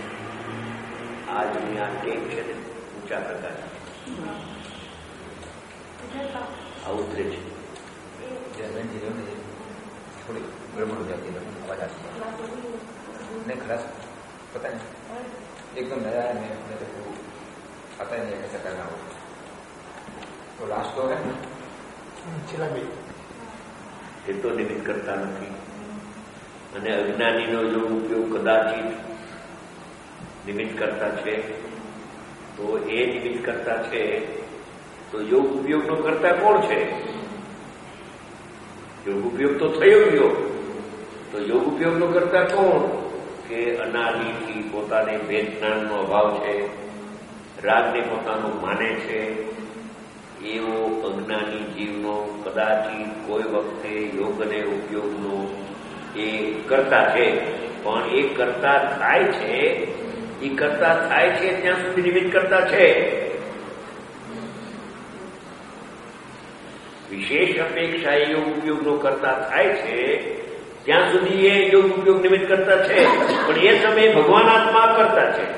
આજની આ ટેક છે ને ઊંચા પ્રકાર આ ઉતરે છે. थोड़ी गड़बड़ हो जाती है, आवाज आती है नहीं खड़ा पता नहीं एकदम नया है, मेरे को पता ही नहीं कैसे करना हो. तो लास्ट तो है छिला भी એ તો નિમિત્ત કરતા નથી. અને અજ્ઞાનીનો જો ઉપયોગ કદાચિત નિમિત્ત કરતા છે તો એ નિમિત્ત કરતા છે તો યોગ ઉપયોગનો કરતા કોણ છે? યોગ ઉપયોગ તો થયો ગયો તો યોગ ઉપયોગનો કરતા કોણ? કે અનાદિથી પોતાને ભેદ જ્ઞાનનો અભાવ છે, રાગને પોતાનું માને છે એવો અજ્ઞાની જીવનો કદાચિત કોઈ વખતે યોગ અને ઉપયોગનો એ કરતા છે. પણ એ કરતા થાય છે એ કરતા થાય છે ત્યાં સુધી નિમિત્ત કરતા છે. વિશેષ અપેક્ષા એ યોગ ઉપયોગનો કરતા થાય છે ત્યાં સુધી એ યોગ ઉપયોગ નિમિત્ત કરતા છે, પણ એ સમયે ભગવાન આત્મા કરતા છે.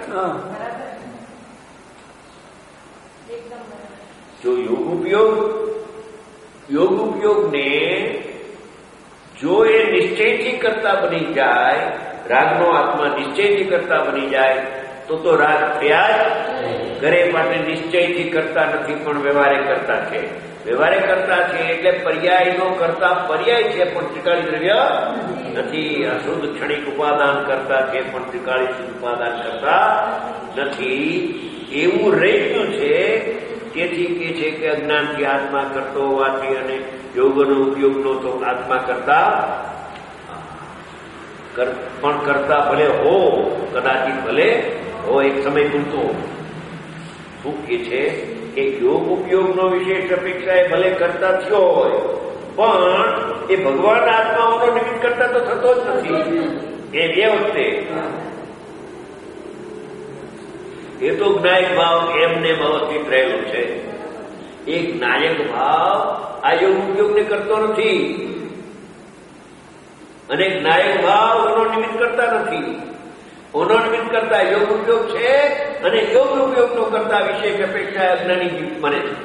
જો યોગ ઉપયોગ યોગ ઉપયોગને જો એ નિશ્ચયથી કરતા બની જાય, રાગનો આત્મા નિશ્ચયથી કરતા બની જાય તો તો રાગ થયા જ. ઘરે માટે નિશ્ચયથી કરતા નથી પણ વ્યવહારે કરતા છે. વ્યવહારે કરતા છે એટલે પર્યાયનો કરતા પર્યાય છે પણ ત્રિકાળી દ્રવ્ય નથી. અશુદ્ધ ક્ષણિક ઉપાદાન કરતા છે પણ ત્રિકાળી શુદ્ધ ઉપાદાન કરતા નથી. એવું રહી ગયું છે. તેથી કે છે કે અજ્ઞાનથી આત્મા કરતો હોવાથી અને યોગનો ઉપયોગનો તો આત્મા કરતા પણ કરતા ભલે હો, કદાચિત ભલે હો, એક સમય પૂરતો. શું કે છે કે યોગ ઉપયોગનો વિશેષ અપેક્ષા એ ભલે કરતા થયો હોય પણ એ ભગવાન આત્માઓનો નિમિત્ત કરતા તો થતો જ નથી. એ બે વખતે એ તો જ્ઞાયક ભાવ એમને વ્યવસ્થિત રહેલો છે. એ જ્ઞાયક ભાવ આ યોગ ઉપયોગને કરતો નથી અને જ્ઞાયક ભાવ એનો નિમિત્ત કરતા નથી. ઓનો નિમિત્ત કરતા યોગ ઉપયોગ છે અને યોગ ઉપયોગનો કરતા વિશેષ અપેક્ષા અજ્ઞાની જીવ બને છે.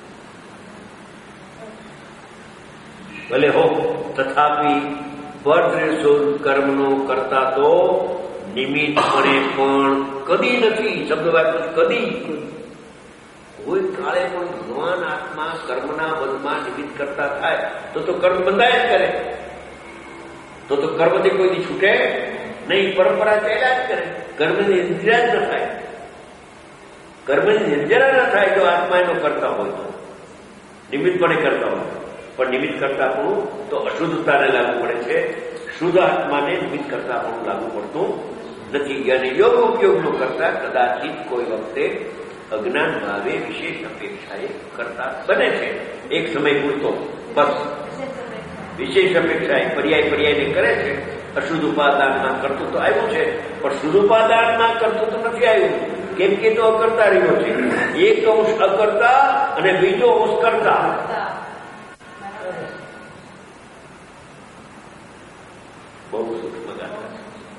ભલે હો, તથાપી પરદ્રેષો કર્મનો કરતા તો નિમિત્તપણે પણ કદી નથી. શબ્દ વાક્ય કદી. કોઈ કાળે પણ ભગવાન આત્મા કર્મના બંધમાં નિમિત્ત કરતા થાય તો તો કર્મ બંધાય જ કરે. તો તો કર્મથી કોઈથી છૂટે નહીં. પરંપરા ચાલ્યા જ કરે. કર્મની નિર્જરા જ ન થાય. કર્મની નિર્જરા ન થાય જો આત્મા એનો કરતા હોય તો, નિમિત્તપણે કરતા હોય. પણ નિમિત્ત કરતા પણ તો અશુદ્ધતાને લાગુ પડે છે. શુદ્ધ આત્માને નિમિત્ત કરતા પણ લાગુ પડતું નથી. અને યોગ ઉપયોગનો કરતા કદાચિત કોઈ વખતે અજ્ઞાન ભાવે વિશેષ અપેક્ષાએ કરતા બને છે. એક સમય પૂરતો બસ. વિશેષ અપેક્ષાએ પર્યાય પર્યાયને કરે છે. અશુદ્ધ ઉપાદાનમાં કરતું તો આવ્યું છે પણ શુદ્ધ ઉપાદાનમાં કરતું તો નથી આવ્યું. કેમ કે તો અકર્તા રહ્યો છે. એક અંશ અકર્તા અને બીજો અંશ કરતા. બહુ સૂક્ષ્મ ગાથા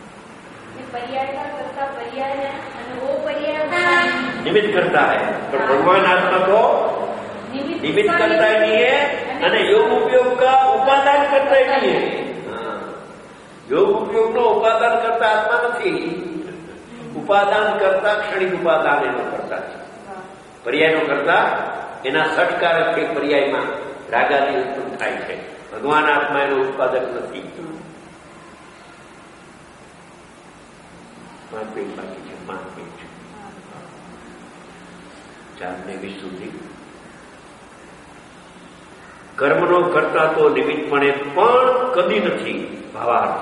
નિમિત્ત કરતા है पर भगवान आत्मा को निमित्त करता ही नहीं है અને યોગ ઉપયોગ का ઉપાદાન કરતા ही नहीं है. યોગ ઉપયોગ નો ઉપાદાન કરતા આત્મા નથી. ઉપાદાન કરતા ક્ષણિક ઉપાદાન એનો કરતા છે. પર્યાયનો કરતા એના સટકારક કે પર્યાયમાં રાગાદી ઉત્પન્ન થાય છે. ભગવાન આત્મા એનો ઉત્પાદક નથી. પાંચ મિનિટ બાકી છે. પાંચ મિનિટ ચાર ને વીસ સુધી. કર્મનો કરતા તો નિમિત્તપણે પણ કદી નથી. ભાવાર્થ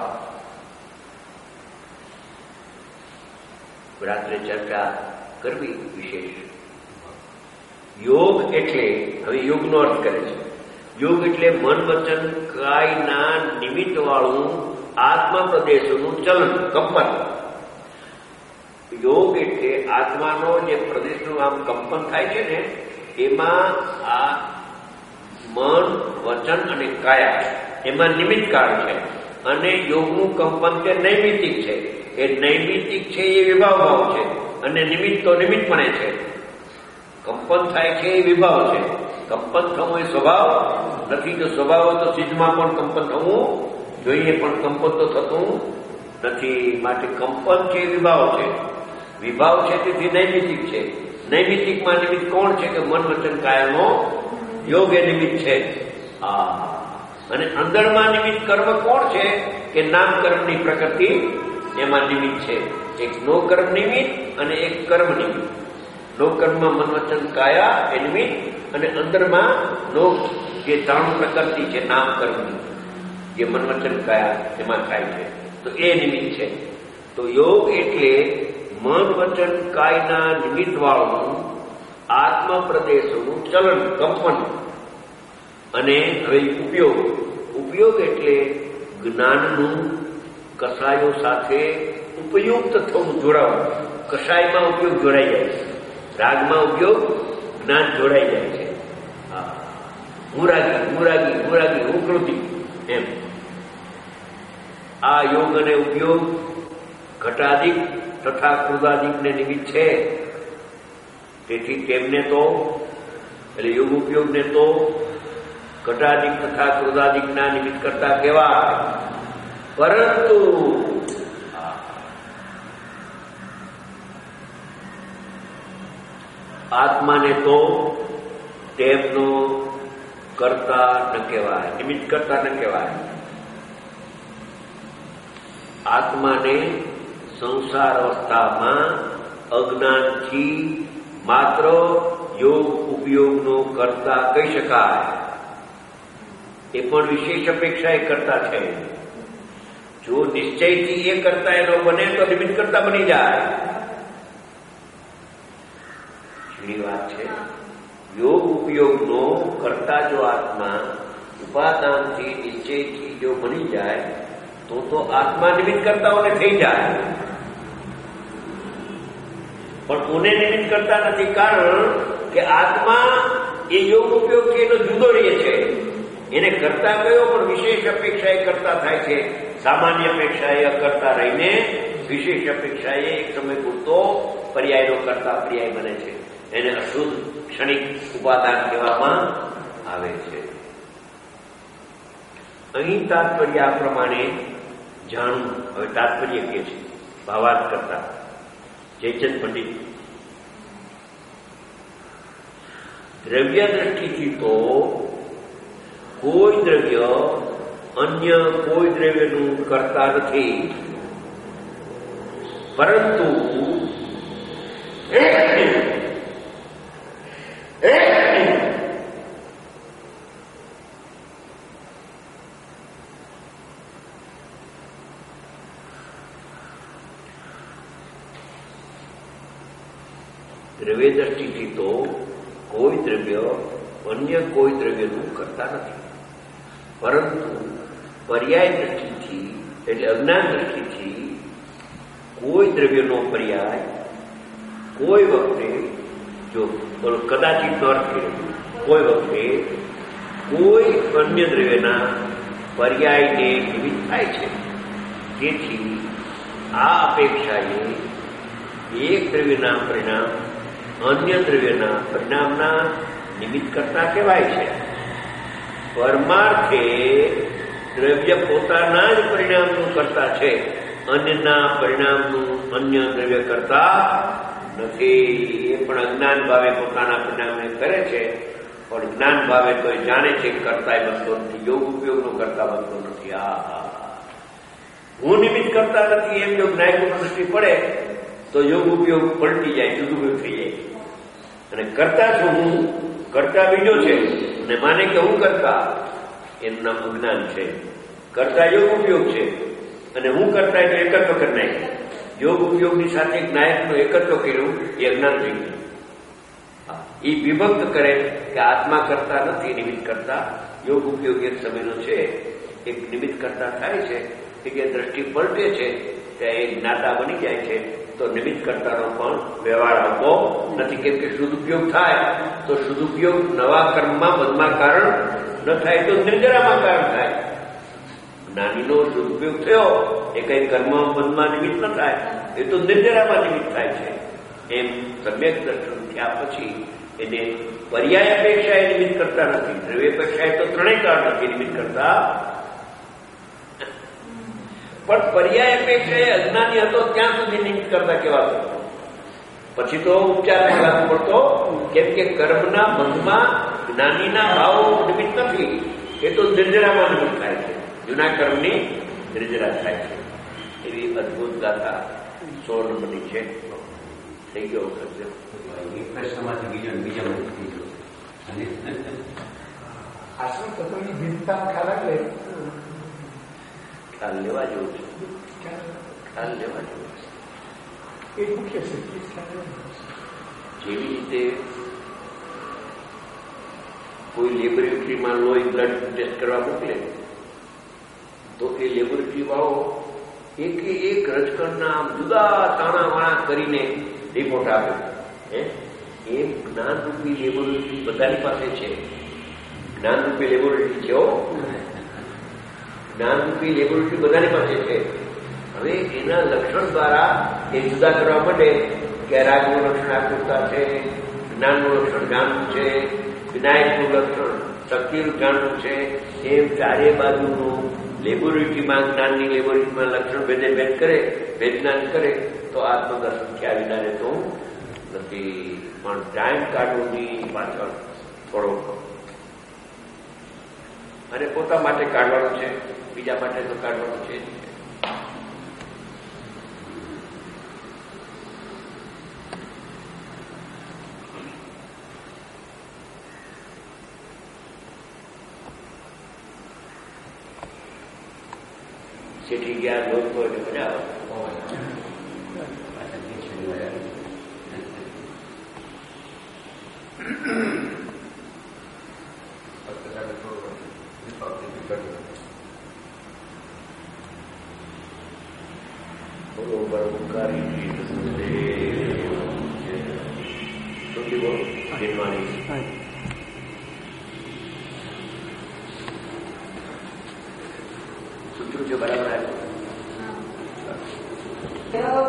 રાત્રે ચર્ચા કરવી વિશેષ. યોગ એટલે હવે યોગનો અર્થ કરે છે. યોગ એટલે મન વચન કાયના નિમિત્ત વાળું આત્મા પ્રદેશોનું ચલન, કંપન. યોગ એટલે આત્માનો જે પ્રદેશનું આમ કંપન થાય છે ને એમાં આ મન વચન અને કાયા એમાં નિમિત્ત કાળ છે. અને યોગનું કંપન કે નૈમિતિક છે. એ નૈમિતિક છે એ વિભાવ ભાવ છે અને નિમિત્ત તો નિમિત્તપણે છે. કંપન થાય છે એ વિભાવ છે. કંપન થવું એ સ્વભાવ નથી. જો સ્વભાવ હોય તો સિદ્ધમાં પણ કંપન થવું જોઈએ પણ કંપન તો થતું નથી. માટે કંપન છે એ વિભાવ છે. વિભાવ છે તેથી નૈમિતિક છે. નૈમિતિકમાં નિમિત્ત કોણ છે કે મન વચન કાયાનો યોગ એ નિમિત્ત છે. આ અને અંદરમાં નિમિત્ત કર્મ કોણ છે કે નામ કર્મની પ્રકૃતિ એમાં નિમિત્ત છે. એક નો કર્મ નિમિત્ત અને એક કર્મ નિમિત્ત. નો કર્મમાં મન વચન કાયા એ નિમિત્ત અને અંદરમાં નો જે ત્રણ પ્રકૃતિ છે નામ કર્મની જે મન વચન કાયા એમાં થાય છે તો એ નિમિત્ત છે. તો યોગ એટલે મન વચન કાયના નિમિત્ત વાળું આત્મ પ્રદેશોનું ચલન, કંપન. અને હવે ઉપયોગ. ઉપયોગ એટલે જ્ઞાનનું કસાયો સાથે ઉપયુક્ત થવું, જોડાવું. કષાયમાં ઉપયોગ જોડાઈ જાય છે, રાગમાં ઉપયોગ જ્ઞાન જોડાઈ જાય છે. હા, મુરાગી મુરાગી મુરાગી ઉકૃતિ એમ. આ યોગ અને ઉપયોગ ઘટાદિક તથા ક્રોધાદિકને નિમિત્ત છે. તેથી તેમને તો એટલે યોગ ઉપયોગને તો ઘટાદિક તથા ક્રોધાદિકના નિમિત્ત કરતા કહેવાય. પરંતુ આત્માને તો તેમનો કરતા ન કહેવાય, નિમિત્ત કરતા ન કહેવાય. આત્માને સંસાર અવસ્થામાં અજ્ઞાનથી માત્ર યોગ ઉપયોગનો કરતા કહી શકાય. એ પણ વિશેષ અપેક્ષા એ કરતા છે. જો નિશ્ચયથી એ કરતા એનો બને તો નિમિત્ત કરતા બની જાય. ઝીણી વાત છે. યોગ ઉપયોગનો કરતા જો આત્મા ઉપાદાનથી નિશ્ચયથી જો બની જાય તો તો આત્મા નિમિત્ત કરતાઓને થઈ જાય. પણ કોને નિમિત્ત કરતા નથી? કારણ કે આત્મા એ યોગ ઉપયોગથી એનો જુદો રહે છે. એને કરતા કયો પણ વિશેષ અપેક્ષા એ કરતા થાય છે. સામાન્ય અપેક્ષા એ અકર્તા રહીને વિશેષ અપેક્ષા એ એક સમય પૂરતો પર્યાયનો કરતા પર્યાય બને છે. એને અશુદ્ધ ક્ષણિક ઉપાદાન કહેવામાં આવે છે. અહીં તાત્પર્ય આ પ્રમાણે જાણવું. હવે તાત્પર્ય કે છે ભાવાર્થ કરતા જયચંદ પંડિત, દ્રવ્ય દ્રષ્ટિથી તો કોઈ દ્રવ્ય અન્ય કોઈ દ્રવ્યનું કરતા નથી, પરંતુ દ્રવ્ય દ્રષ્ટિથી તો કોઈ દ્રવ્ય અન્ય કોઈ દ્રવ્યનું કરતા નથી, પરંતુ પર્યાય દ્રષ્ટિથી એટલે અજ્ઞાન દ્રષ્ટિથી કોઈ દ્રવ્યનો પર્યાય કોઈ વખતે, જો કદાચિત અર્થ કોઈ વખતે કોઈ અન્ય દ્રવ્યના પર્યાયને નિમિત્ત થાય છે. તેથી આ અપેક્ષાએ એક દ્રવ્યના પરિણામ અન્ય દ્રવ્યના પરિણામના નિમિત્ત કરતા કહેવાય છે. પરમાર્થે દ્રવ્ય પોતાના જ પરિણામનું કરતા છે, અન્યના પરિણામનું અન્ય દ્રવ્ય કરતા નથી. એ પણ અજ્ઞાન ભાવે પોતાના પરિણામને કરે છે, પણ જ્ઞાન ભાવે તો એ જાણે છે કે કરતા એ બનતો નથી, યોગ ઉપયોગનો કરતા બનતો નથી. આ હું નિમિત્ત કરતા નથી એમ જો જ્ઞાયકો દ્રષ્ટિ પડે તો યોગ ઉપયોગ પલટી જાય, દુરુપયોગ થઈ જાય. અને કરતા છું હું, કરતા બીજો છે અને માને કે હું કરતા, એનું નામ અજ્ઞાન છે. કરતા યોગ ઉપયોગ છે અને હું કરતા એનો એકત્વ કરી નાખ્યો. યોગ ઉપયોગની સાથે જ્ઞાયકનો એકત્વ કર્યું એ અજ્ઞાન થઈ ગયું. એ વિભક્ત કરે કે આત્મા કરતા નથી, નિમિત્ત કરતા. યોગ ઉપયોગ એક સમયનો છે, એક નિમિત્ત કરતા થાય છે કે દ્રષ્ટિ પલટે છે ત્યાં એ જ્ઞાતા બની જાય છે. તો નિમિત્ત કરતાનો પણ વ્યવહાર આવતો નથી, કેમ કે સદુપયોગ થાય તો સદુપયોગ નવા કર્મમાં બંધમાં કારણ ન થાય તો નિર્જરામાં કારણ થાય. જ્ઞાનીનો સદુપયોગ થયો એ કઈ કર્મ બંધમાં નિમિત્ત ન થાય, એ તો નિર્જરામાં નિમિત્ત થાય છે. એમ સમ્યક દર્શન થયા પછી એને પર્યાય અપેક્ષા એ નિમિત્ત કરતા નથી. દ્રવ્ય અપેક્ષા એ તો ત્રણેય કારણ નથી નિમિત્ત કરતા, પણ પર્યાય અપેક્ષા એ અજ્ઞાની હતો ત્યાં સુધી નિમિત્ત કરતા કહેવાતો. પછી તો ઉપચાર લાગુ પડતો, કેમ કે કર્મના બંધમાં જ્ઞાનીના ભાવો નિમિત્ત નથી, એ તો નિર્જરામાં નિમિત્ત થાય છે. જૂના કર્મની નિર્જરા થાય છે. એવી અદભુત ગાથા સોળ નંબરની છે. થઈ ગયો વખત એક પ્રશ્નમાંથી બીજો બીજા થઈ ગયો. આશ્રમ તત્વની ભિન્નતા ખ્યાલ આવે, ખ્યાલ લેવા જેવું છે. ખ્યાલ લેવા જેવું છે. એ મુખ્ય છે. જેવી રીતે કોઈ લેબોરેટરીમાં લોહી બ્લડ ટેસ્ટ કરવા મોકલે તો એ લેબોરેટરી વાળો એ બ્લડ ટેસ્ટ કર્યા પછી એની રિપોર્ટ આપે. એવી રીતે એક એક રજકણના જુદા તાણા વાણા કરીને રિપોર્ટ આપે. એ જ્ઞાનરૂપી લેબોરેટરી બધાની પાસે છે. જ્ઞાનરૂપી લેબોરેટરી છે. જ્ઞાનરૂપી લેબોરેટરી બધાની પાસે છે. હવે એના લક્ષણ દ્વારા એ જુદા કરવા માટે કે રાગનું લક્ષણ આકૃતતા છે, જ્ઞાનનું લક્ષણ જાણવું છે, વિનાયકનું લક્ષણ શક્તિનું જાણવું છે. એમ ચારે બાજુનું લેબોરેટરીમાં જ્ઞાનની લેબોરેટરીમાં લક્ષણ ભેદે ભેદ કરે, ભેદજ્ઞાન કરે તો આત્મદર્શન થયા વિના રહેતો નથી. પણ ટાઈમ કાઢવાની પાછળ થોડો અને પોતા માટે કાઢવાનો છે, બીજા માટે તો કાઢવાનો છે. શેઠી ગયા લોકો મજા આવે. સૂત્રો છે બરાબર આવ્યું.